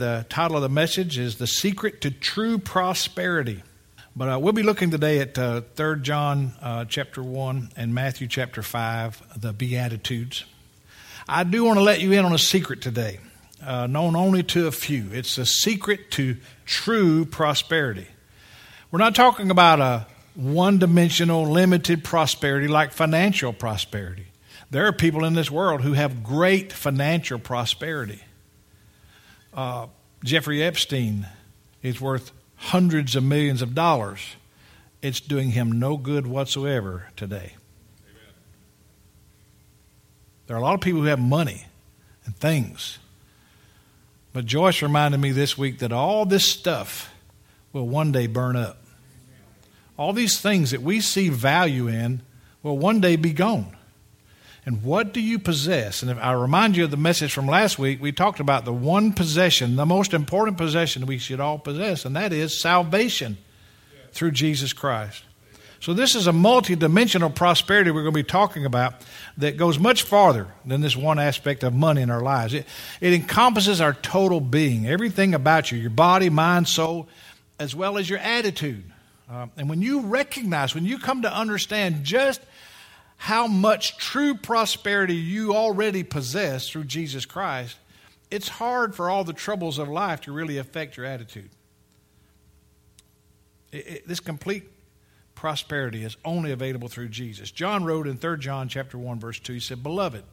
The title of the message is The Secret to True Prosperity. But we'll be looking today at 3 John chapter 1 and Matthew chapter 5, the Beatitudes. I do want to let you in on a secret today, known only to a few. It's the secret to true prosperity. We're not talking about a one-dimensional, limited prosperity like financial prosperity. There are people in this world who have great financial prosperity. Jeffrey Epstein is worth hundreds of millions of dollars. It's doing him no good whatsoever today. Amen. There are a lot of people who have money and things. But Joyce reminded me this week that all this stuff will one day burn up. All these things that we see value in will one day be gone. And what do you possess? And if I remind you of the message from last week, we talked about the one possession, the most important possession we should all possess, and that is salvation through Jesus Christ. So this is a multidimensional prosperity we're going to be talking about that goes much farther than this one aspect of money in our lives. It encompasses our total being, everything about you, your body, mind, soul, as well as your attitude. And when you recognize, when you come to understand just how much true prosperity you already possess through Jesus Christ, it's hard for all the troubles of life to really affect your attitude. This complete prosperity is only available through Jesus. John wrote in 3 John chapter 1, verse 2, he said, "Beloved,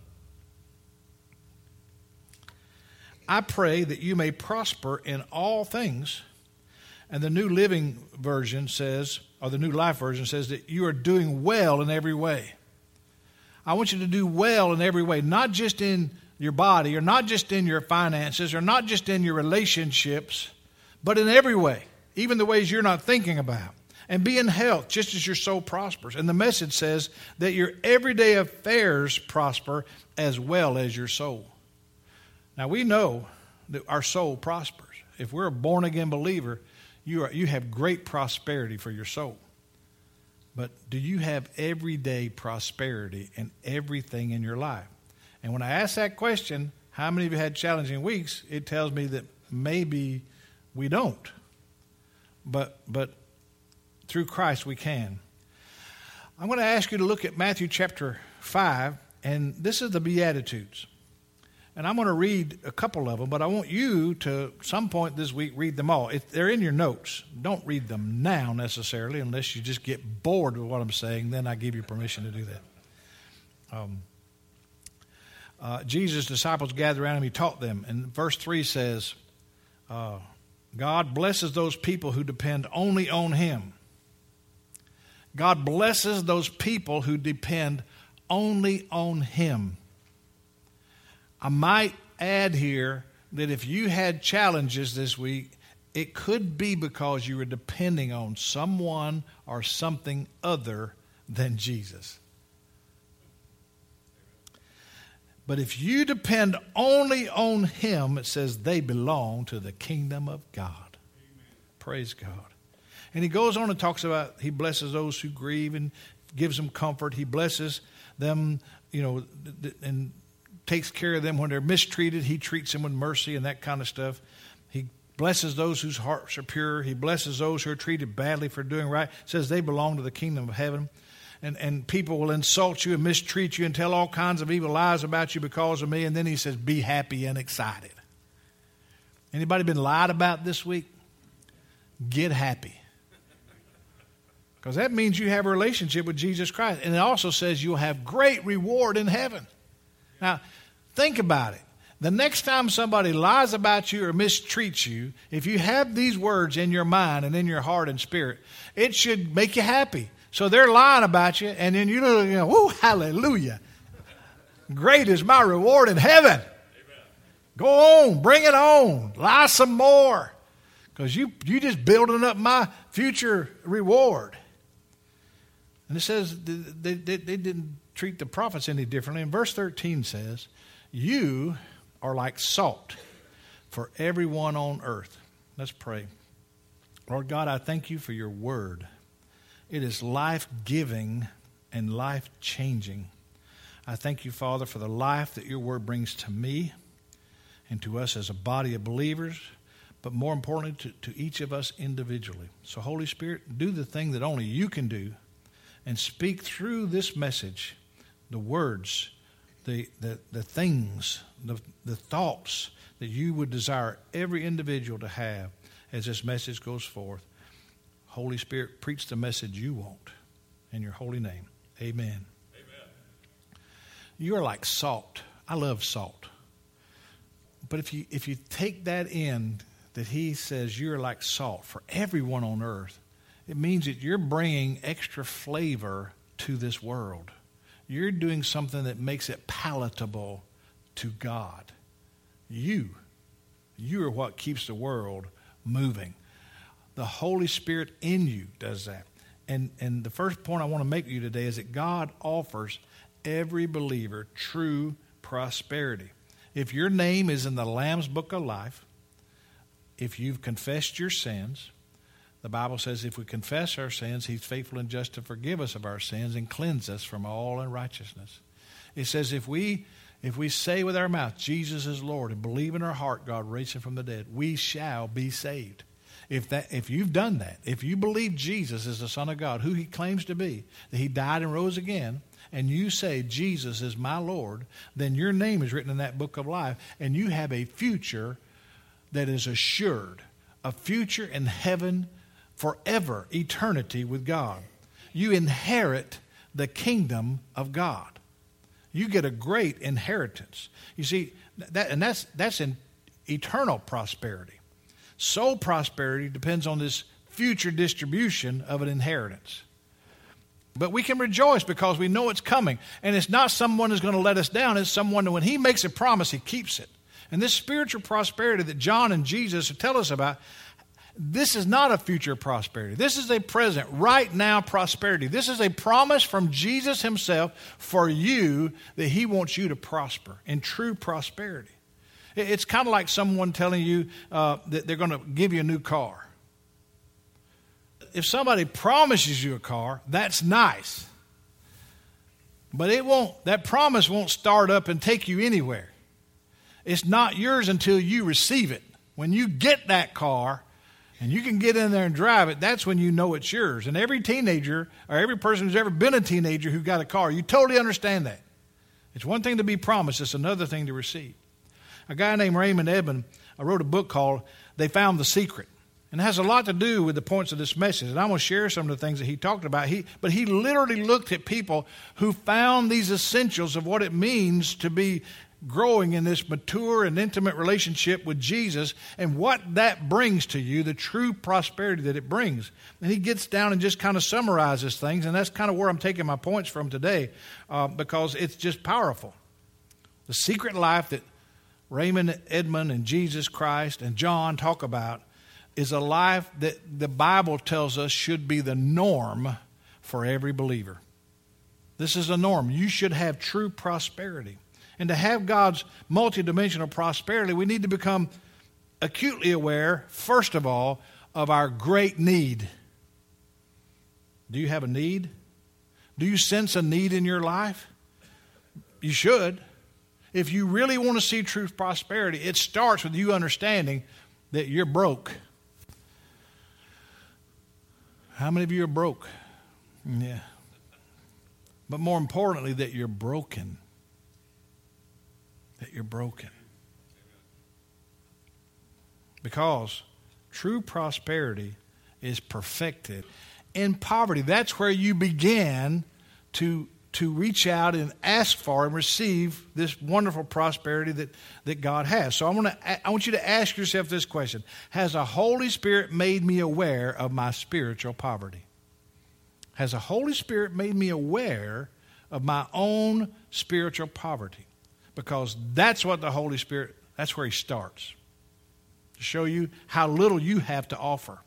I pray that you may prosper in all things." And the New Living Version says, or the New Life Version says, that you are doing well in every way. I want you to do well in every way, not just in your body, or not just in your finances, or not just in your relationships, but in every way, even the ways you're not thinking about. And be in health, just as your soul prospers. And the message says that your everyday affairs prosper as well as your soul. Now, we know that our soul prospers. If we're a born-again believer, you have great prosperity for your soul. But do you have everyday prosperity in everything in your life? And when I ask that question, how many of you had challenging weeks, it tells me that maybe we don't. But through Christ we can. I'm going to ask you to look at Matthew chapter 5, and this is the Beatitudes. And I'm going to read a couple of them, but I want you to, some point this week, read them all. If they're in your notes, don't read them now necessarily, unless you just get bored with what I'm saying. Then I give you permission to do that. Jesus' disciples gathered around him. He taught them. And verse 3 says, God blesses those people who depend only on him. God blesses those people who depend only on him. I might add here that if you had challenges this week, it could be because you were depending on someone or something other than Jesus. But if you depend only on him, it says they belong to the kingdom of God. Amen. Praise God. And he goes on and talks about he blesses those who grieve and gives them comfort. He blesses them, and takes care of them when they're mistreated. He treats them with mercy and that kind of stuff. He blesses those whose hearts are pure. He blesses those who are treated badly for doing right. It says they belong to the kingdom of heaven. And people will insult you and mistreat you and tell all kinds of evil lies about you because of me. And then he says, be happy and excited. Anybody been lied about this week? Get happy. Because that means you have a relationship with Jesus Christ. And it also says you'll have great reward in heaven. Now, think about it. The next time somebody lies about you or mistreats you, if you have these words in your mind and in your heart and spirit, it should make you happy. So they're lying about you, and then you know, whoo, hallelujah. Great is my reward in heaven. Amen. Go on, bring it on. Lie some more. Because you just building up my future reward. And it says they didn't treat the prophets any differently. And verse 13 says, you are like salt for everyone on earth. Let's pray. Lord God, I thank you for your word. It is life-giving and life-changing. I thank you, Father, for the life that your word brings to me and to us as a body of believers. but more importantly to each of us individually. So Holy Spirit, do the thing that only you can do and speak through this message, the words, the things, the thoughts that you would desire every individual to have as this message goes forth. Holy Spirit, preach the message you want in your holy name. Amen. You are like salt. I love salt. But if you take that in, that he says you're like salt for everyone on earth, it means that you're bringing extra flavor to this world. You're doing something that makes it palatable to God. You are what keeps the world moving. The Holy Spirit in you does that. And the first point I want to make to you today is that God offers every believer true prosperity. If your name is in the Lamb's Book of Life, if you've confessed your sins, the Bible says if we confess our sins, he's faithful and just to forgive us of our sins and cleanse us from all unrighteousness. It says if we say with our mouth, Jesus is Lord, and believe in our heart God raised him from the dead, we shall be saved. If you've done that, if you believe Jesus is the Son of God, who he claims to be, that he died and rose again, and you say Jesus is my Lord, then your name is written in that book of life, and you have a future that is assured, a future in heaven forever, eternity with God. You inherit the kingdom of God. You get a great inheritance. You see, that's in eternal prosperity. Soul prosperity depends on this future distribution of an inheritance. But we can rejoice because we know it's coming. And it's not someone who's going to let us down. It's someone that when he makes a promise, he keeps it. And this spiritual prosperity that John and Jesus tell us about, this is not a future prosperity. This is a present, right now prosperity. This is a promise from Jesus himself for you that he wants you to prosper in true prosperity. It's kind of like someone telling you that they're going to give you a new car. If somebody promises you a car, that's nice. But that promise won't start up and take you anywhere. It's not yours until you receive it. When you get that car and you can get in there and drive it, that's when you know it's yours. And every teenager or every person who's ever been a teenager who got a car, you totally understand that. It's one thing to be promised. It's another thing to receive. A guy named Raymond Edman wrote a book called They Found the Secret. And it has a lot to do with the points of this message. And I'm going to share some of the things that he talked about. But he literally looked at people who found these essentials of what it means to be growing in this mature and intimate relationship with Jesus and what that brings to you, the true prosperity that it brings. And he gets down and just kind of summarizes things. And that's kind of where I'm taking my points from today because it's just powerful. The secret life that Raymond Edman and Jesus Christ and John talk about is a life that the Bible tells us should be the norm for every believer. This is a norm. You should have true prosperity. And to have God's multidimensional prosperity, we need to become acutely aware, first of all, of our great need. Do you have a need? Do you sense a need in your life? You should. If you really want to see true prosperity, it starts with you understanding that you're broke. How many of you are broke? Yeah. But more importantly, that you're broken. That you're broken. Because true prosperity is perfected in poverty. That's where you begin to reach out and ask for and receive this wonderful prosperity that God has. So I want you to ask yourself this question. Has the Holy Spirit made me aware of my spiritual poverty? Has the Holy Spirit made me aware of my own spiritual poverty? Because that's what the Holy Spirit, that's where he starts. To show you how little you have to offer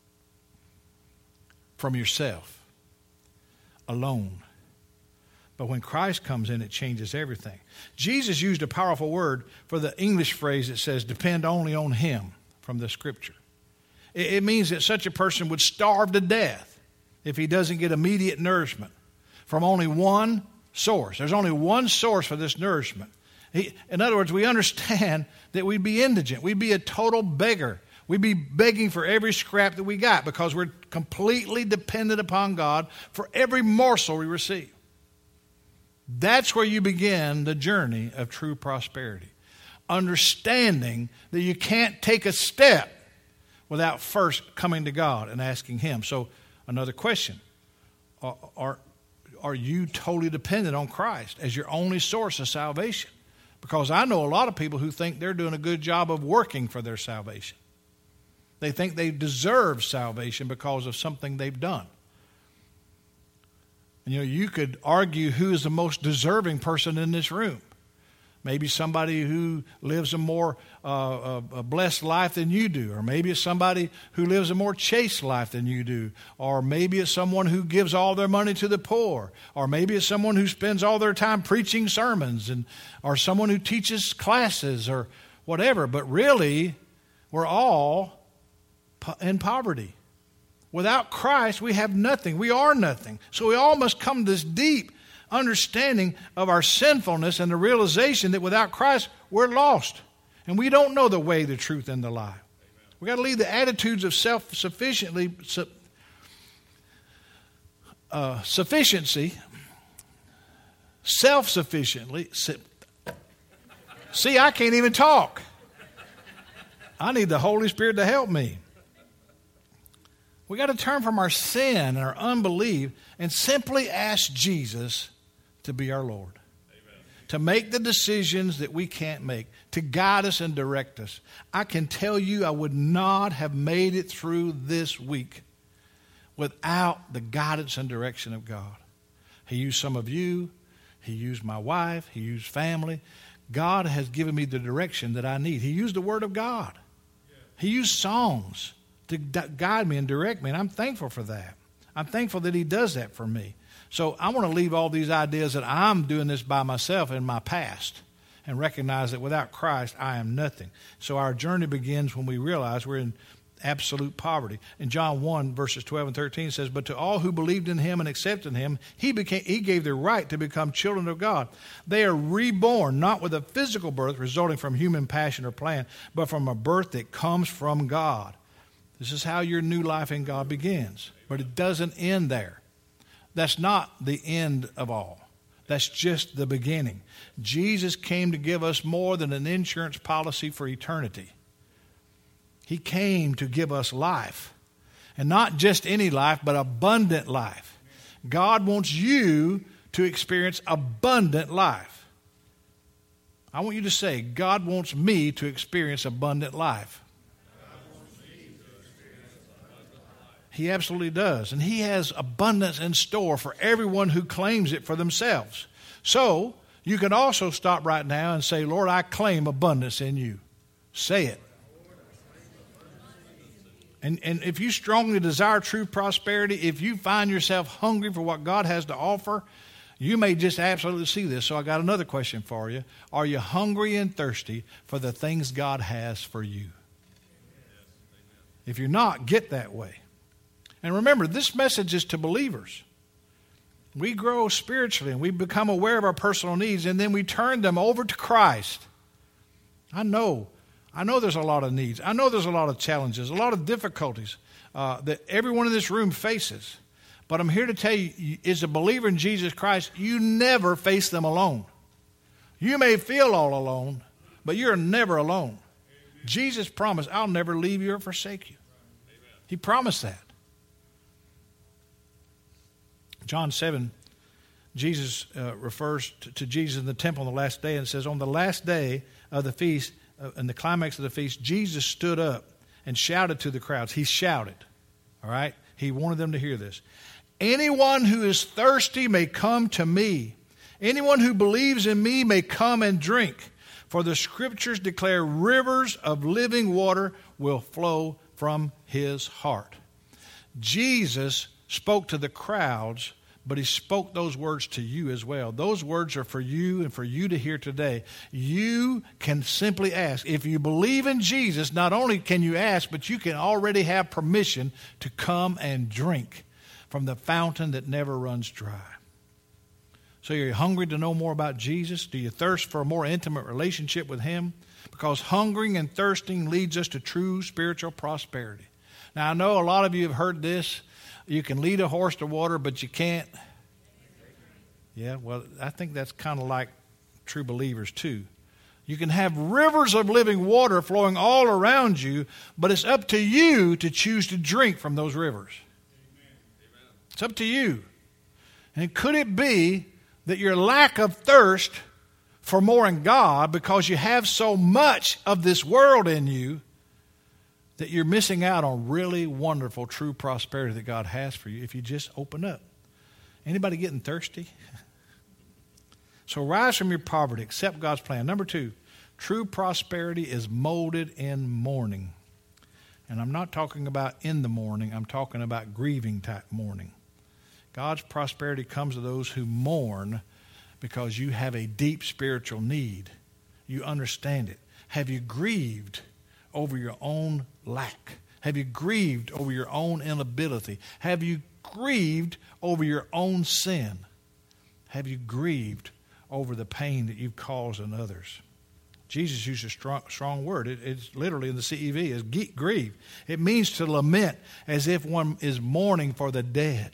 from yourself alone. But when Christ comes in, it changes everything. Jesus used a powerful word for the English phrase that says, depend only on him from the scripture. It means that such a person would starve to death if he doesn't get immediate nourishment from only one source. There's only one source for this nourishment. In other words, we understand that we'd be indigent. We'd be a total beggar. We'd be begging for every scrap that we got because we're completely dependent upon God for every morsel we receive. That's where you begin the journey of true prosperity. Understanding that you can't take a step without first coming to God and asking Him. So, another question. Are you totally dependent on Christ as your only source of salvation? Because I know a lot of people who think they're doing a good job of working for their salvation. They think they deserve salvation because of something they've done. And you could argue who is the most deserving person in this room. Maybe somebody who lives a more a blessed life than you do. Or maybe it's somebody who lives a more chaste life than you do. Or maybe it's someone who gives all their money to the poor. Or maybe it's someone who spends all their time preaching sermons. Or someone who teaches classes or whatever. But really, we're all in poverty. Without Christ, we have nothing. We are nothing. So we all must come to this deep understanding of our sinfulness and the realization that without Christ, we're lost. And we don't know the way, the truth, and the lie. We've got to leave the attitudes of sufficiency. Self-sufficiently. See, I can't even talk. I need the Holy Spirit to help me. We got to turn from our sin and our unbelief and simply ask Jesus to be our Lord. Amen. To make the decisions that we can't make, to guide us and direct us. I can tell you I would not have made it through this week without the guidance and direction of God. He used some of you. He used my wife. He used family. God has given me the direction that I need. He used the Word of God. He used songs to guide me and direct me, and I'm thankful for that. I'm thankful that He does that for me. So I want to leave all these ideas that I'm doing this by myself in my past and recognize that without Christ, I am nothing. So our journey begins when we realize we're in absolute poverty. In John 1, verses 12 and 13 says, "But to all who believed in Him and accepted Him, He gave the right to become children of God. They are reborn, not with a physical birth resulting from human passion or plan, but from a birth that comes from God." This is how your new life in God begins. But it doesn't end there. That's not the end of all. That's just the beginning. Jesus came to give us more than an insurance policy for eternity. He came to give us life. And not just any life, but abundant life. God wants you to experience abundant life. I want you to say, God wants me to experience abundant life. He absolutely does. And He has abundance in store for everyone who claims it for themselves. So, you can also stop right now and say, Lord, I claim abundance in You. Say it. And if you strongly desire true prosperity, if you find yourself hungry for what God has to offer, you may just absolutely see this. So I got another question for you. Are you hungry and thirsty for the things God has for you? If you're not, get that way. And remember, this message is to believers. We grow spiritually and we become aware of our personal needs, and then we turn them over to Christ. I know there's a lot of needs. I know there's a lot of challenges, a lot of difficulties that everyone in this room faces. But I'm here to tell you, as a believer in Jesus Christ, you never face them alone. You may feel all alone, but you're never alone. Jesus promised, I'll never leave you or forsake you. He promised that. John 7, Jesus refers to Jesus in the temple on the last day and says, on the last day of the feast, in the climax of the feast, Jesus stood up and shouted to the crowds. He shouted, all right? He wanted them to hear this. Anyone who is thirsty may come to me. Anyone who believes in me may come and drink. For the Scriptures declare rivers of living water will flow from His heart. Jesus spoke to the crowds, but He spoke those words to you as well. Those words are for you and for you to hear today. You can simply ask. If you believe in Jesus, not only can you ask, but you can already have permission to come and drink from the fountain that never runs dry. So you're hungry to know more about Jesus? Do you thirst for a more intimate relationship with Him? because hungering and thirsting leads us to true spiritual prosperity. Now, I know a lot of you have heard this. You can lead a horse to water, but you can't. Yeah, well, I think that's kind of like true believers too. You can have rivers of living water flowing all around you, but it's up to you to choose to drink from those rivers. It's up to you. And could it be that your lack of thirst for more in God, because you have so much of this world in you, that you're missing out on really wonderful, true prosperity that God has for you if you just open up? Anybody getting thirsty? So rise from your poverty. Accept God's plan. Number 2, true prosperity is molded in mourning. And I'm not talking about in the morning. I'm talking about grieving type mourning. God's prosperity comes to those who mourn because you have a deep spiritual need. You understand it. Have you grieved over your own lack? Have you grieved over your own inability? Have you grieved over your own sin? Have you grieved over the pain that you've caused in others? Jesus used a strong word. It's literally in the CEV is grieve. It means to lament as if one is mourning for the dead.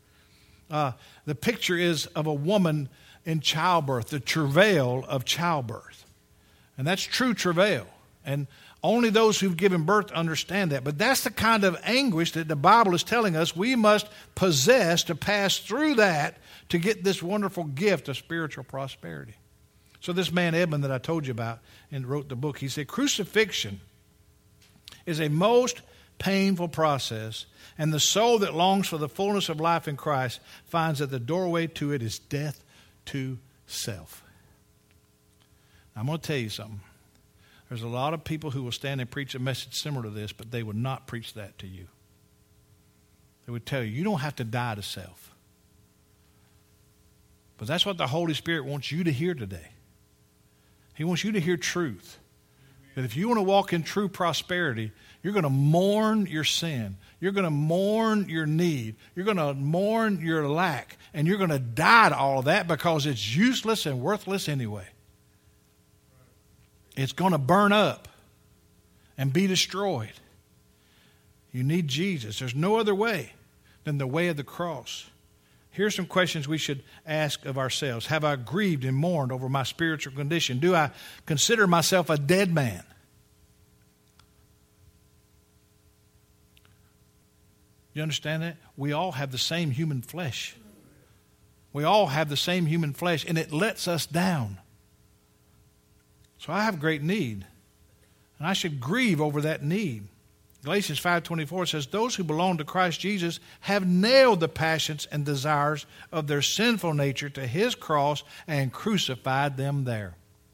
The picture is of a woman in childbirth, the travail of childbirth. And that's true travail. And only those who've given birth understand that. But that's the kind of anguish that the Bible is telling us we must possess to pass through that to get this wonderful gift of spiritual prosperity. So this man, Edmund, that I told you about and wrote the book, he said, crucifixion is a most painful process, and the soul that longs for the fullness of life in Christ finds that the doorway to it is death to self. Now, I'm going to tell you something. There's a lot of people who will stand and preach a message similar to this, but they would not preach that to you. They would tell you, you don't have to die to self. But that's what the Holy Spirit wants you to hear today. He wants you to hear truth. That if you want to walk in true prosperity, you're going to mourn your sin. You're going to mourn your need. You're going to mourn your lack. And you're going to die to all of that because it's useless and worthless anyway. It's going to burn up and be destroyed. You need Jesus. There's no other way than the way of the cross. Here's some questions we should ask of ourselves. Have I grieved and mourned over my spiritual condition? Do I consider myself a dead man? You understand that? We all have the same human flesh. We all have the same human flesh, and it lets us down. So I have great need, and I should grieve over that need. Galatians 5:24 says, those who belong to Christ Jesus have nailed the passions and desires of their sinful nature to his cross and crucified them there.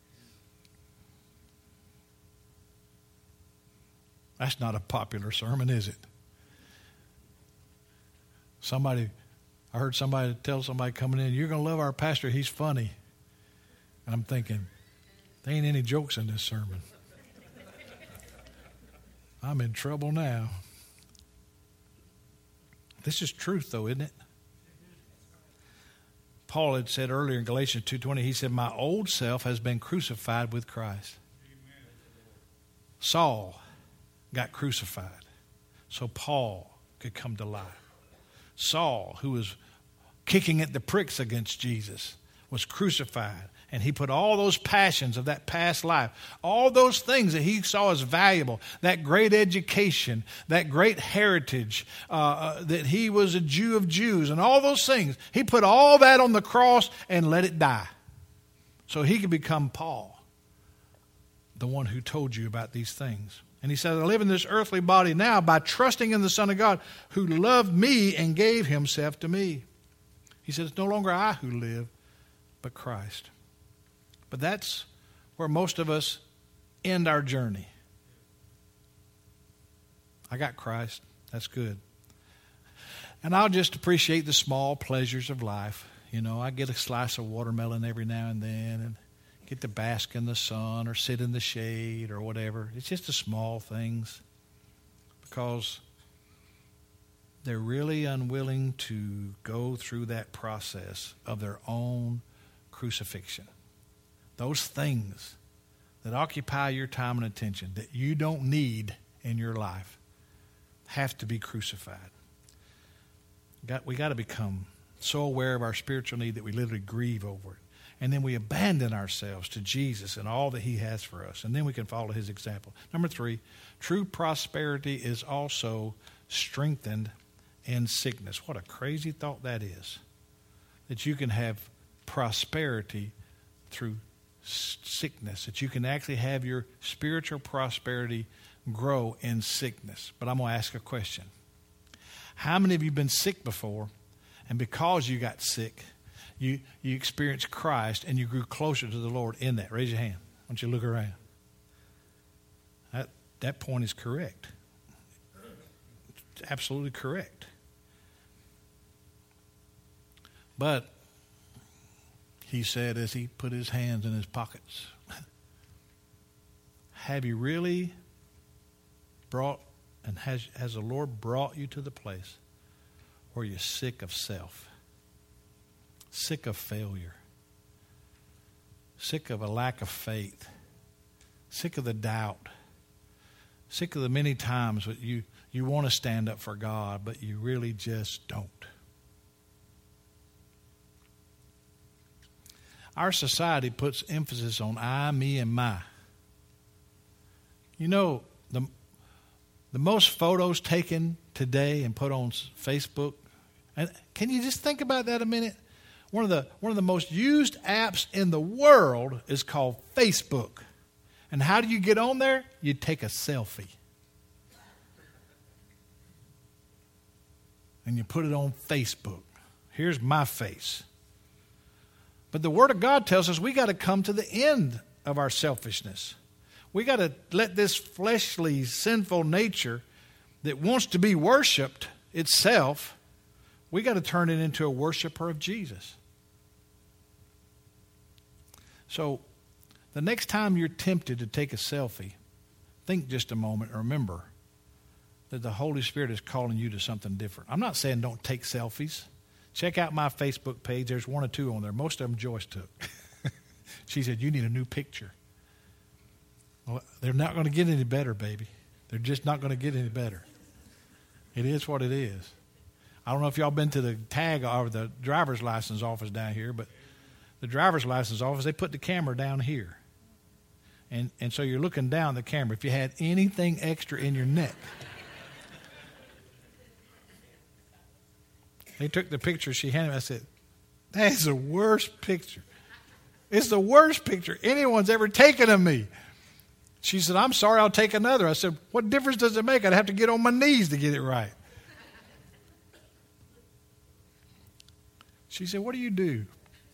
That's not a popular sermon, is it? I heard somebody tell somebody coming in, you're going to love our pastor, he's funny. And I'm thinking, there ain't any jokes in this sermon. I'm in trouble now. This is truth, though, isn't it? Paul had said earlier in Galatians 2:20, he said, my old self has been crucified with Christ. Saul got crucified so Paul could come to life. Saul, who was kicking at the pricks against Jesus, was crucified. And he put all those passions of that past life, all those things that he saw as valuable, that great education, that great heritage, that he was a Jew of Jews, and all those things. He put all that on the cross and let it die so he could become Paul, the one who told you about these things. And he said, I live in this earthly body now by trusting in the Son of God who loved me and gave himself to me. He said, it's no longer I who live, but Christ. But that's where most of us end our journey. I got Christ. That's good. And I'll just appreciate the small pleasures of life. You know, I get a slice of watermelon every now and then and get to bask in the sun or sit in the shade or whatever. It's just the small things because they're really unwilling to go through that process of their own crucifixion. Those things that occupy your time and attention that you don't need in your life have to be crucified. We got to become so aware of our spiritual need that we literally grieve over it. And then we abandon ourselves to Jesus and all that he has for us. And then we can follow his example. Number 3, true prosperity is also strengthened in sickness. What a crazy thought that is. That you can have prosperity through sickness. That you can actually have your spiritual prosperity grow in sickness. But I'm going to ask a question. How many of you have been sick before, and because you got sick, you experienced Christ and you grew closer to the Lord in that? Raise your hand. Why don't you look around? That point is correct. It's absolutely correct. But he said as he put his hands in his pockets, have you really brought, and has the Lord brought you to the place where you're sick of self, sick of failure, sick of a lack of faith, sick of the doubt, sick of the many times that you want to stand up for God, but you really just don't? Our society puts emphasis on I, me, and my. You know, the most photos taken today and put on Facebook, and can you just think about that a minute? One of the most used apps in the world is called Facebook. And how do you get on there? You take a selfie. And you put it on Facebook. Here's my face. But the Word of God tells us we got to come to the end of our selfishness. We got to let this fleshly, sinful nature that wants to be worshiped itself, we got to turn it into a worshiper of Jesus. So the next time you're tempted to take a selfie, think just a moment and remember that the Holy Spirit is calling you to something different. I'm not saying don't take selfies. Check out my Facebook page. There's 1 or 2 on there. Most of them Joyce took. She said, you need a new picture. Well, they're not going to get any better, baby. They're just not going to get any better. It is what it is. I don't know if y'all been to the tag or the driver's license office down here, but the driver's license office, they put the camera down here. And so you're looking down the camera. If you had anything extra in your neck, they took the picture she handed me. I said, that is the worst picture. It's the worst picture anyone's ever taken of me. She said, I'm sorry, I'll take another. I said, what difference does it make? I'd have to get on my knees to get it right. She said, what do you do?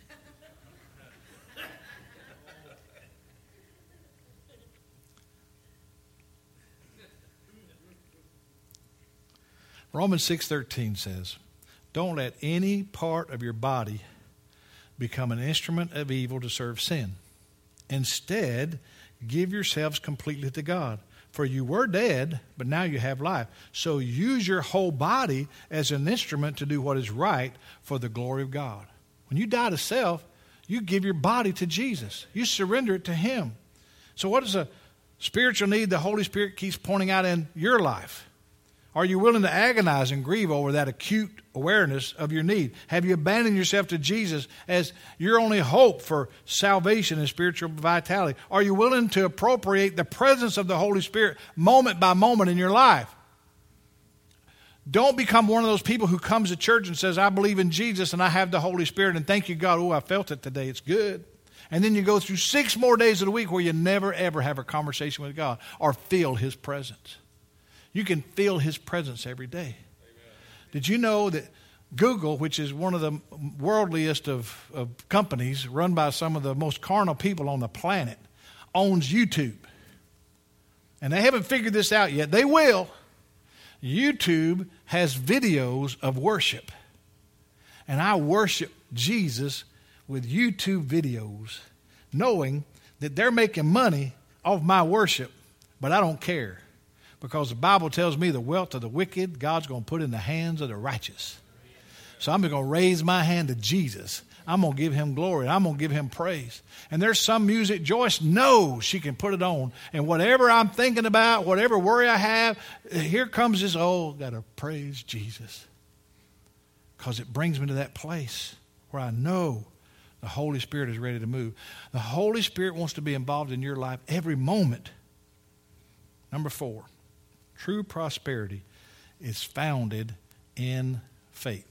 Romans 6:13 says, don't let any part of your body become an instrument of evil to serve sin. Instead, give yourselves completely to God. For you were dead, but now you have life. So use your whole body as an instrument to do what is right for the glory of God. When you die to self, you give your body to Jesus. You surrender it to Him. So what is a spiritual need the Holy Spirit keeps pointing out in your life? Are you willing to agonize and grieve over that acute awareness of your need? Have you abandoned yourself to Jesus as your only hope for salvation and spiritual vitality? Are you willing to appropriate the presence of the Holy Spirit moment by moment in your life? Don't become one of those people who comes to church and says, I believe in Jesus and I have the Holy Spirit and thank you, God. Oh, I felt it today. It's good. And then you go through 6 more days of the week where you never, ever have a conversation with God or feel His presence. You can feel His presence every day. Amen. Did you know that Google, which is one of the worldliest of companies run by some of the most carnal people on the planet, owns YouTube? And they haven't figured this out yet. They will. YouTube has videos of worship. And I worship Jesus with YouTube videos, knowing that they're making money off my worship, but I don't care. Because the Bible tells me the wealth of the wicked, God's going to put in the hands of the righteous. So I'm going to raise my hand to Jesus. I'm going to give him glory. I'm going to give him praise. And there's some music Joyce knows she can put it on. And whatever I'm thinking about, whatever worry I have, here comes this, got to praise Jesus. Because it brings me to that place where I know the Holy Spirit is ready to move. The Holy Spirit wants to be involved in your life every moment. Number 4, true prosperity is founded in faith.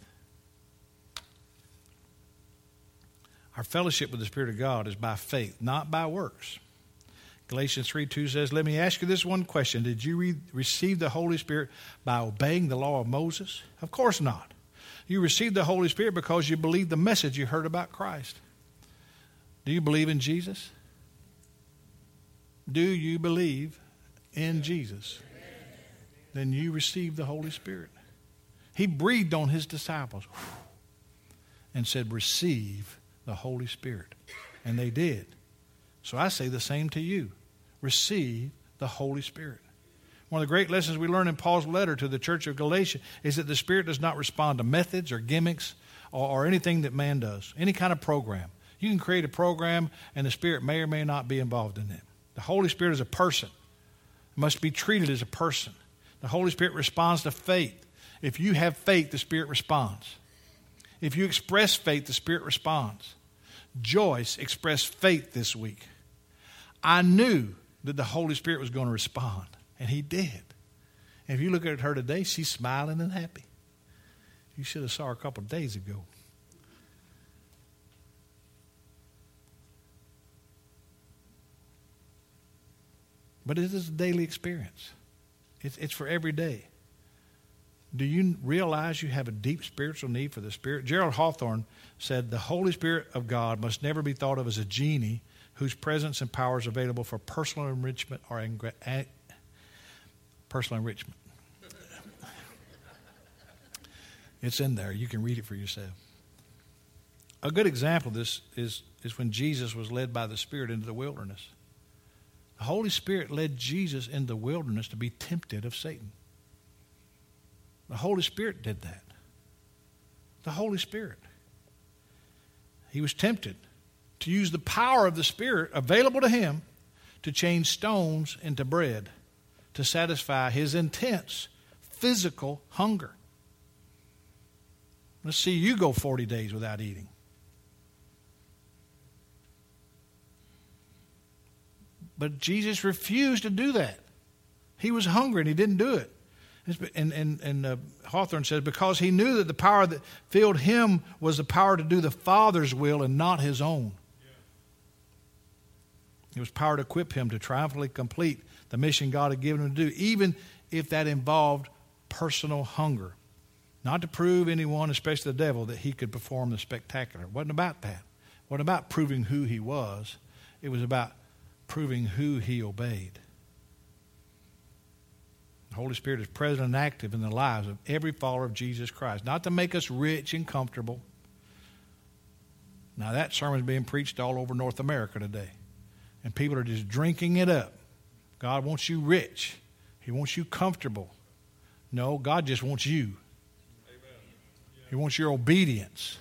Our fellowship with the Spirit of God is by faith, not by works. Galatians 3:2 says, let me ask you this one question. Did you receive the Holy Spirit by obeying the law of Moses? Of course not. You received the Holy Spirit because you believed the message you heard about Christ. Do you believe in Jesus? Do you believe in Jesus? Then you received the Holy Spirit. He breathed on his disciples and said, receive the Holy Spirit. And they did. So I say the same to you. Receive the Holy Spirit. One of the great lessons we learn in Paul's letter to the church of Galatia is that the Spirit does not respond to methods or gimmicks or anything that man does, any kind of program. You can create a program and the Spirit may or may not be involved in it. The Holy Spirit is a person. It must be treated as a person. The Holy Spirit responds to faith. If you have faith, the Spirit responds. If you express faith, the Spirit responds. Joyce expressed faith this week. I knew that the Holy Spirit was going to respond, and he did. And if you look at her today, she's smiling and happy. You should have saw her a couple of days ago. But it is a daily experience. It's for every day. Do you realize you have a deep spiritual need for the Spirit? Gerald Hawthorne said, the Holy Spirit of God must never be thought of as a genie whose presence and power is available for personal enrichment or personal enrichment. It's in there. You can read it for yourself. A good example of this is when Jesus was led by the Spirit into the wilderness. The Holy Spirit led Jesus into the wilderness to be tempted of Satan. The Holy Spirit did that. The Holy Spirit. He was tempted to use the power of the Spirit available to him to change stones into bread to satisfy his intense physical hunger. Let's see you go 40 days without eating. But Jesus refused to do that. He was hungry and he didn't do it. And Hawthorne says, because he knew that the power that filled him was the power to do the Father's will and not his own. It was power to equip him to triumphantly complete the mission God had given him to do, even if that involved personal hunger. Not to prove anyone, especially the devil, that he could perform the spectacular. It wasn't about that. It wasn't about proving who he was. It was about proving who he obeyed. The Holy Spirit is present and active in the lives of every follower of Jesus Christ. Not to make us rich and comfortable. Now that sermon is being preached all over North America today. And people are just drinking it up. God wants you rich. He wants you comfortable. No, God just wants you. He wants your obedience.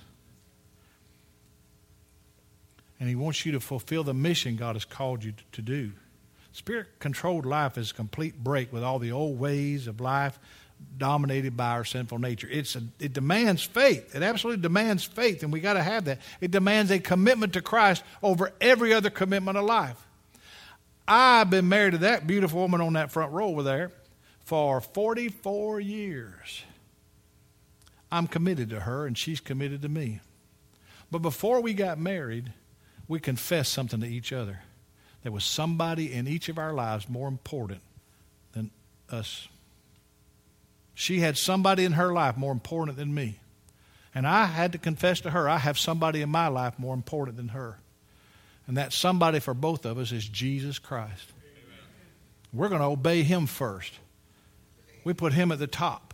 And he wants you to fulfill the mission God has called you to do. Spirit-controlled life is a complete break with all the old ways of life dominated by our sinful nature. It demands faith. It absolutely demands faith, and we got to have that. It demands a commitment to Christ over every other commitment of life. I've been married to that beautiful woman on that front row over there for 44 years. I'm committed to her, and she's committed to me. But before we got married, we confessed something to each other. There was somebody in each of our lives more important than us. She had somebody in her life more important than me. And I had to confess to her, I have somebody in my life more important than her. And that somebody for both of us is Jesus Christ. Amen. We're going to obey him first. We put him at the top.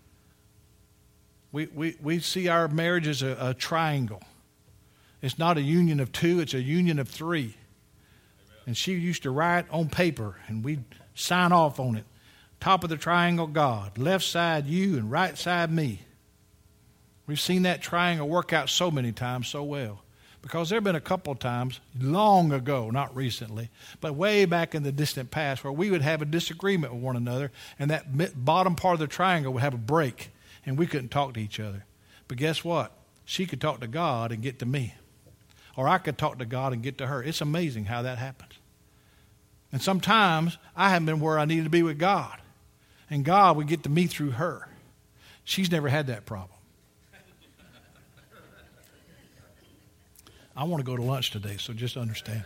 We see our marriage as a triangle. It's not a union of two, it's a union of three. And she used to write on paper, and we'd sign off on it. Top of the triangle, God. Left side, you, and right side, me. We've seen that triangle work out so many times so well. Because there have been a couple of times, long ago, not recently, but way back in the distant past, where we would have a disagreement with one another, and that bottom part of the triangle would have a break, and we couldn't talk to each other. But guess what? She could talk to God and get to me. Or I could talk to God and get to her. It's amazing how that happens. And sometimes I haven't been where I needed to be with God. And God would get to me through her. She's never had that problem. I want to go to lunch today, so just understand.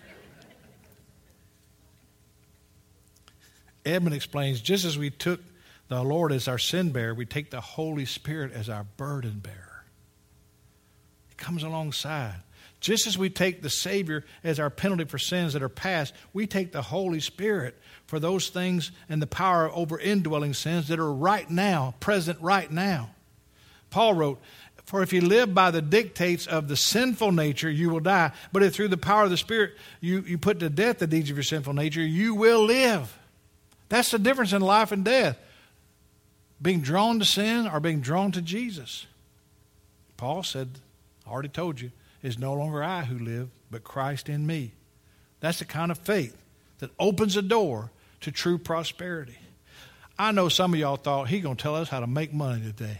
Edmund explains, just as we took the Lord as our sin bearer, we take the Holy Spirit as our burden bearer. He comes alongside. Just as we take the Savior as our penalty for sins that are past, we take the Holy Spirit for those things and the power over indwelling sins that are right now, present right now. Paul wrote, for if you live by the dictates of the sinful nature, you will die. But if through the power of the Spirit you put to death the deeds of your sinful nature, you will live. That's the difference in life and death. Being drawn to sin or being drawn to Jesus. Paul said, I already told you, it's no longer I who live, but Christ in me. That's the kind of faith that opens a door to true prosperity. I know some of y'all thought he's going to tell us how to make money today.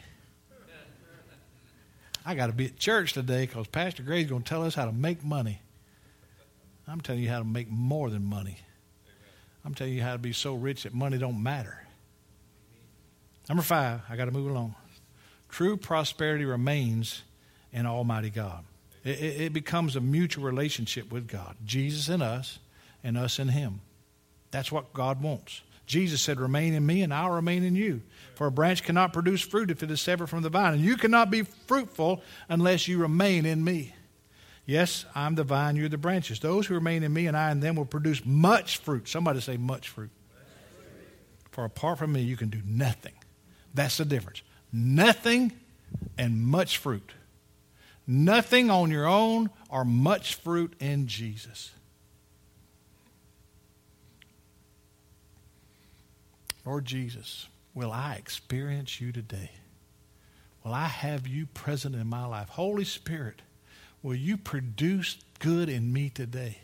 I got to be at church today because Pastor Gray's going to tell us how to make money. I'm telling you how to make more than money. I'm telling you how to be so rich that money don't matter. Number 5, I got to move along. True prosperity remains in Almighty God. It becomes a mutual relationship with God. Jesus in us and us in Him. That's what God wants. Jesus said, remain in me and I'll remain in you. For a branch cannot produce fruit if it is severed from the vine. And you cannot be fruitful unless you remain in me. Yes, I'm the vine, you're the branches. Those who remain in me and I in them will produce much fruit. Somebody say much fruit. For apart from me, you can do nothing. That's the difference. Nothing and much fruit. Nothing on your own or much fruit in Jesus. Lord Jesus, will I experience you today? Will I have you present in my life? Holy Spirit, will you produce good in me today?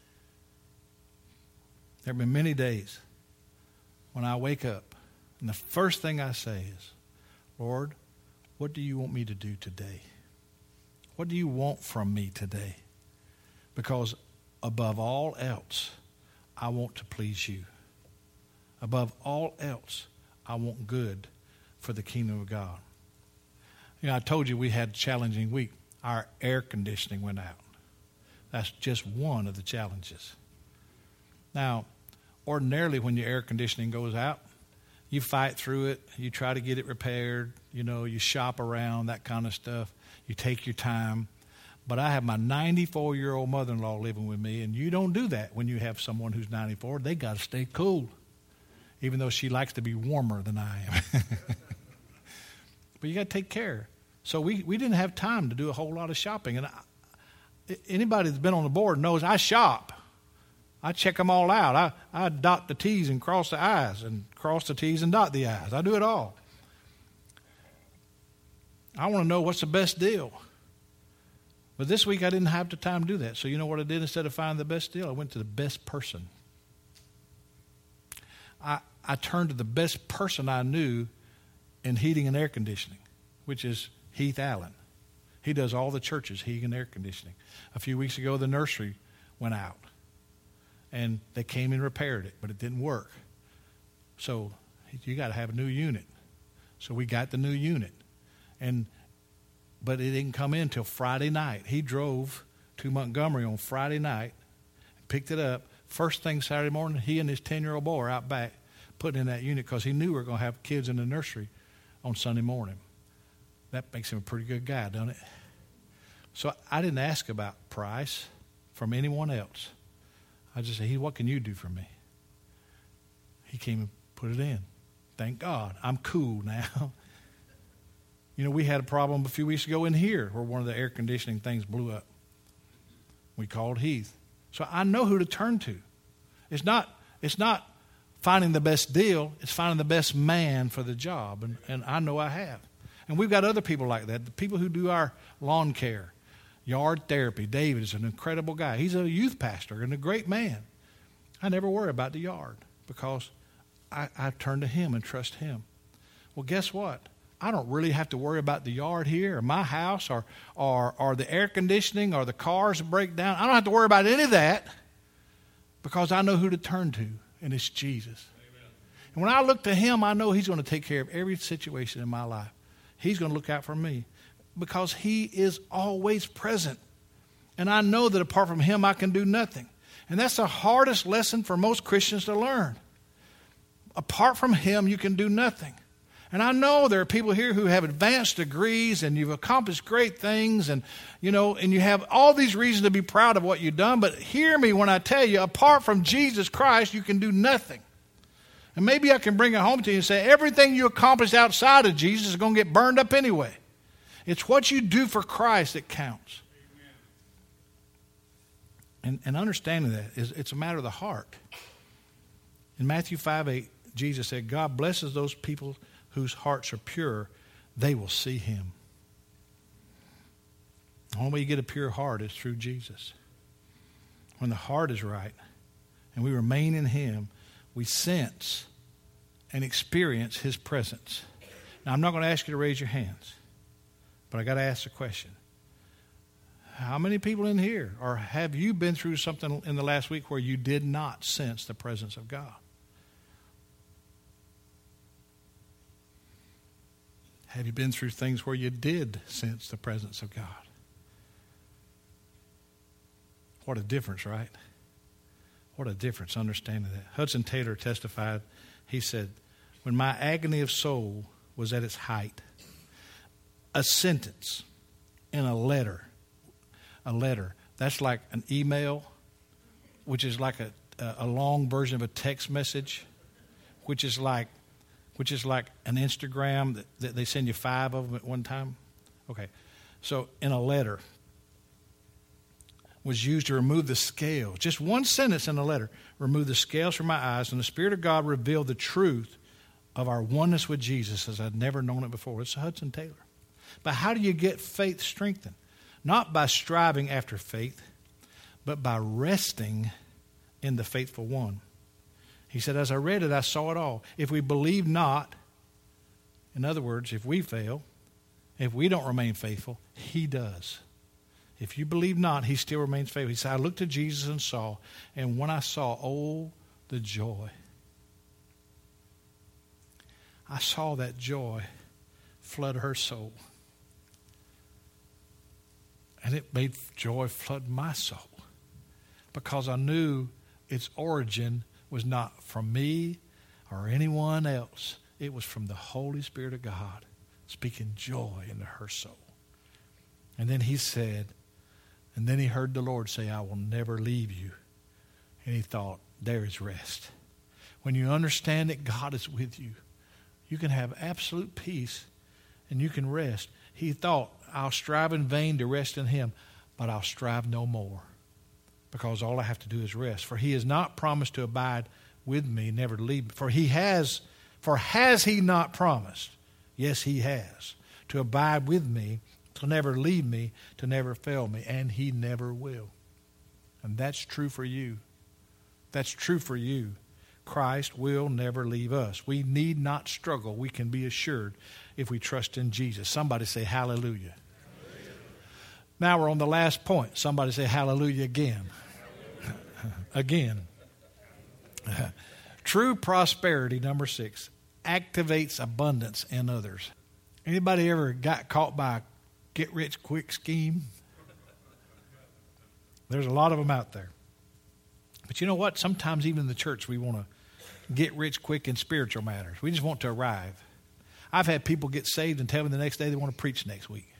There have been many days when I wake up and the first thing I say is, Lord, what do you want me to do today? What do you want from me today? Because above all else, I want to please you. Above all else, I want good for the kingdom of God. You know, I told you we had a challenging week. Our air conditioning went out. That's just one of the challenges. Now, ordinarily when your air conditioning goes out, you fight through it. You try to get it repaired. You know, you shop around, that kind of stuff. You take your time. But I have my 94-year-old mother-in-law living with me, and you don't do that when you have someone who's 94. They got to stay cool, even though she likes to be warmer than I am. But you got to take care. So we didn't have time to do a whole lot of shopping. And anybody that's been on the board knows I shop. I check them all out. I dot the T's and cross the I's and cross the T's and dot the I's. I do it all. I want to know what's the best deal. But this week I didn't have the time to do that. So you know what I did? Instead of finding the best deal, I went to the best person. I turned to the best person I knew in heating and air conditioning, which is Heath Allen. He does all the churches, heating and air conditioning. A few weeks ago, the nursery went out. And they came and repaired it, but it didn't work. So you got to have a new unit. So we got the new unit. But it didn't come in until Friday night. He drove to Montgomery on Friday night, picked it up. First thing Saturday morning, he and his 10-year-old boy are out back putting in that unit because he knew we were going to have kids in the nursery on Sunday morning. That makes him a pretty good guy, doesn't it? So I didn't ask about price from anyone else. I just said, what can you do for me? He came and put it in. Thank God. I'm cool now. You know, we had a problem a few weeks ago in here where one of the air conditioning things blew up. We called Heath. So I know who to turn to. It's not finding the best deal. It's finding the best man for the job. And I know I have. And we've got other people like that, the people who do our lawn care, yard therapy. David is an incredible guy. He's a youth pastor and a great man. I never worry about the yard because I turn to him and trust him. Well, guess what? I don't really have to worry about the yard here or my house or the air conditioning or the cars that break down. I don't have to worry about any of that because I know who to turn to, and it's Jesus. Amen. And when I look to him, I know he's going to take care of every situation in my life. He's going to look out for me because he is always present. And I know that apart from him, I can do nothing. And that's the hardest lesson for most Christians to learn. Apart from him, you can do nothing. And I know there are people here who have advanced degrees and you've accomplished great things and you have all these reasons to be proud of what you've done. But hear me when I tell you, apart from Jesus Christ, you can do nothing. And maybe I can bring it home to you and say, everything you accomplish outside of Jesus is going to get burned up anyway. It's what you do for Christ that counts. And understanding that it's a matter of the heart. In Matthew 5:8, Jesus said, God blesses those people whose hearts are pure. They will see him. The only way you get a pure heart is through Jesus. When the heart is right and we remain in him, we sense and experience his presence. Now, I'm not going to ask you to raise your hands, but I got to ask the question. How many people in here, or have you been through something in the last week where you did not sense the presence of God? Have you been through things where you did sense the presence of God? What a difference, right? What a difference, understanding that. Hudson Taylor testified, he said, when my agony of soul was at its height, a sentence in a letter, that's like an email, which is like a long version of a text message, which is like an Instagram that they send you 5 of them at one time. Okay, so in a letter was used to remove the scales. Just one sentence in a letter, remove the scales from my eyes, and the Spirit of God revealed the truth of our oneness with Jesus as I'd never known it before. It's Hudson Taylor. But how do you get faith strengthened? Not by striving after faith, but by resting in the faithful one. He said, as I read it, I saw it all. If we believe not, in other words, if we fail, if we don't remain faithful, he does. If you believe not, he still remains faithful. He said, I looked to Jesus and saw, and when I saw, oh, the joy. I saw that joy flood her soul. And it made joy flood my soul because I knew its origin was not from me or anyone else. It was from the Holy Spirit of God speaking joy into her soul. And then he said, and then he heard the Lord say, I will never leave you. And he thought, there is rest. When you understand that God is with you, you can have absolute peace and you can rest. He thought, I'll strive in vain to rest in him, but I'll strive no more because all I have to do is rest. For he has not promised to abide with me, never to leave me. For has he not promised? Yes, he has. To abide with me, to never leave me, to never fail me. And he never will. And that's true for you. That's true for you. Christ will never leave us. We need not struggle. We can be assured if we trust in Jesus. Somebody say hallelujah. Hallelujah. Now we're on the last point. Somebody say hallelujah again. Again. True prosperity, number 6, activates abundance in others. Anybody ever got caught by a get-rich-quick scheme? There's a lot of them out there. But you know what? Sometimes even in the church we want to get rich quick in spiritual matters. We just want to arrive. I've had people get saved and tell me the next day they want to preach next week.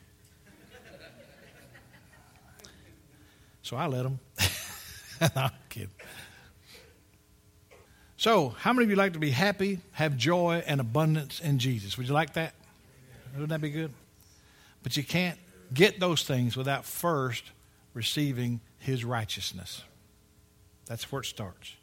So I let them. I'm kidding. So, how many of you like to be happy, have joy, and abundance in Jesus? Would you like that? Wouldn't that be good? But you can't get those things without first receiving his righteousness. That's where it starts.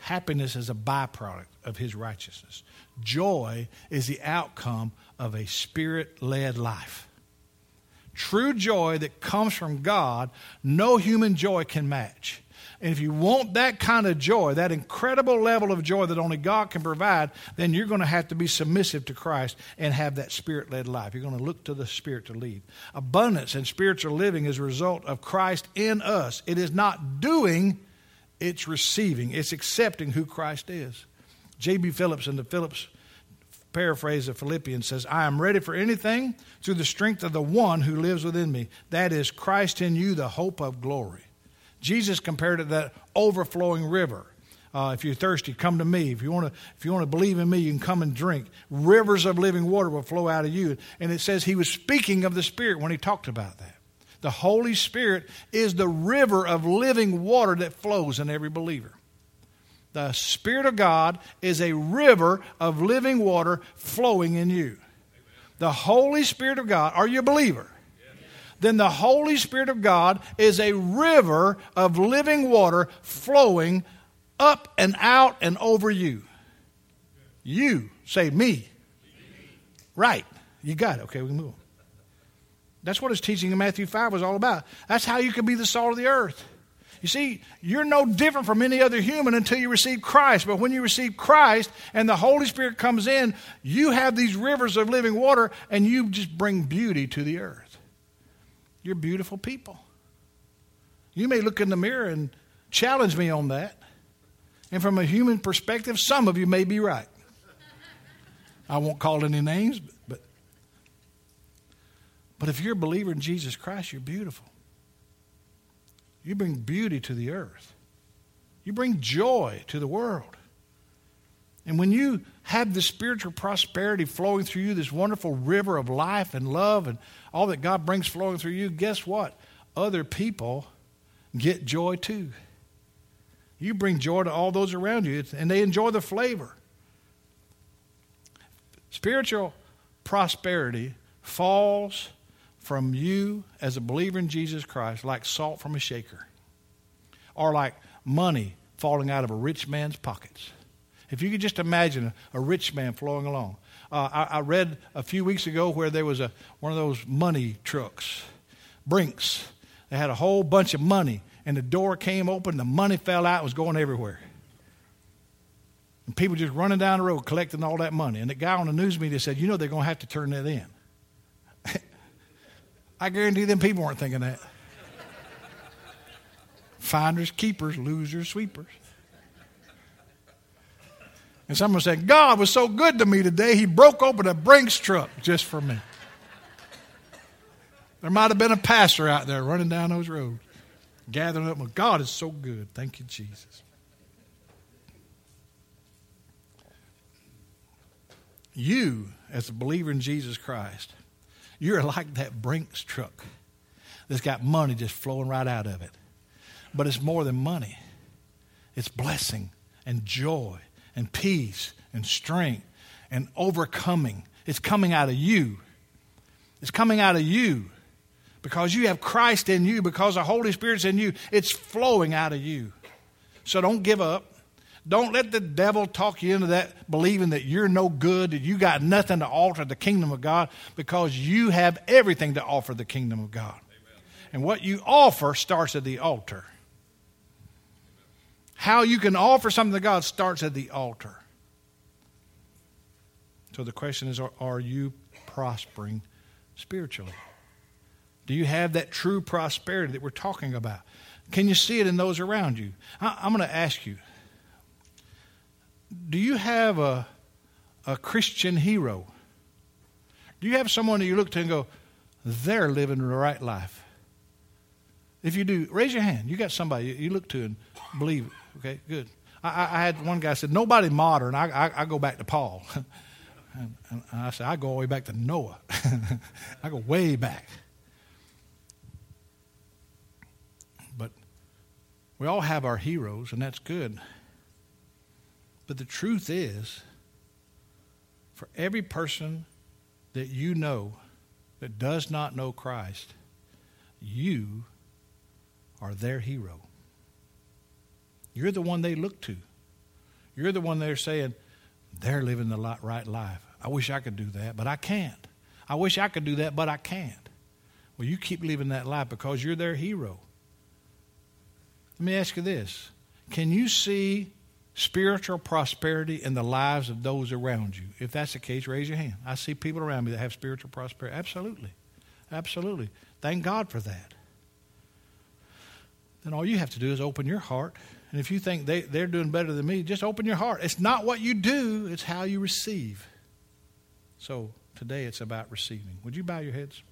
Happiness is a byproduct of his righteousness. Joy is the outcome of a Spirit-led life. True joy that comes from God, no human joy can match. And if you want that kind of joy, that incredible level of joy that only God can provide, then you're going to have to be submissive to Christ and have that Spirit-led life. You're going to look to the Spirit to lead. Abundance and spiritual living is a result of Christ in us. It is not doing, it's receiving. It's accepting who Christ is. J.B. Phillips in the Phillips paraphrase of Philippians says, I am ready for anything through the strength of the one who lives within me. That is Christ in you, the hope of glory. Jesus compared it to that overflowing river. If you're thirsty, come to me. If you want to believe in me, you can come and drink. Rivers of living water will flow out of you. And it says he was speaking of the Spirit when he talked about that. The Holy Spirit is the river of living water that flows in every believer. The Spirit of God is a river of living water flowing in you. The Holy Spirit of God, are you a believer? Then the Holy Spirit of God is a river of living water flowing up and out and over you. You, say me. Right. You got it. Okay, we can move on. That's what his teaching in Matthew 5 was all about. That's how you can be the salt of the earth. You see, you're no different from any other human until you receive Christ. But when you receive Christ and the Holy Spirit comes in, you have these rivers of living water and you just bring beauty to the earth. You're beautiful people. You may look in the mirror and challenge me on that. And from a human perspective, some of you may be right. I won't call any names, but if you're a believer in Jesus Christ, you're beautiful. You bring beauty to the earth. You bring joy to the world. And when you have the spiritual prosperity flowing through you, this wonderful river of life and love and all that God brings flowing through you, guess what? Other people get joy too. You bring joy to all those around you, and they enjoy the flavor. Spiritual prosperity falls from you as a believer in Jesus Christ like salt from a shaker, or like money falling out of a rich man's pockets. If you could just imagine a rich man flowing along. I read a few weeks ago where there was one of those money trucks, Brinks. They had a whole bunch of money, and the door came open, the money fell out, it was going everywhere. And people just running down the road collecting all that money. And the guy on the news media said, they're going to have to turn that in. I guarantee them people weren't thinking that. Finders, keepers, losers, sweepers. And someone said, God was so good to me today, he broke open a Brinks truck just for me. There might have been a pastor out there running down those roads, gathering up. God is so good. Thank you, Jesus. You, as a believer in Jesus Christ, you're like that Brinks truck that's got money just flowing right out of it. But it's more than money. It's blessing and joy and peace and strength and overcoming. It's coming out of you. It's coming out of you because you have Christ in you, because the Holy Spirit's in you. It's flowing out of you. So don't give up. Don't let the devil talk you into that, believing that you're no good, that you got nothing to offer the kingdom of God, because you have everything to offer the kingdom of God. Amen. And what you offer starts at the altar. How you can offer something to God starts at the altar. So the question is, are you prospering spiritually? Do you have that true prosperity that we're talking about? Can you see it in those around you? I'm going to ask you, do you have a Christian hero? Do you have someone that you look to and go, they're living the right life? If you do, raise your hand. You got somebody you look to and believe. Okay, good. I had one guy said, nobody modern. I go back to Paul. And I said, I go all the way back to Noah. I go way back. But we all have our heroes, and that's good. But the truth is, for every person that you know that does not know Christ, you are their hero. You're the one they look to. You're the one there saying, they're living the right life. I wish I could do that, but I can't. I wish I could do that, but I can't. Well, you keep living that life because you're their hero. Let me ask you this. Can you see spiritual prosperity in the lives of those around you? If that's the case, raise your hand. I see people around me that have spiritual prosperity. Absolutely. Absolutely. Thank God for that. Then all you have to do is open your heart. And if you think they're doing better than me, just open your heart. It's not what you do, it's how you receive. So today it's about receiving. Would you bow your heads?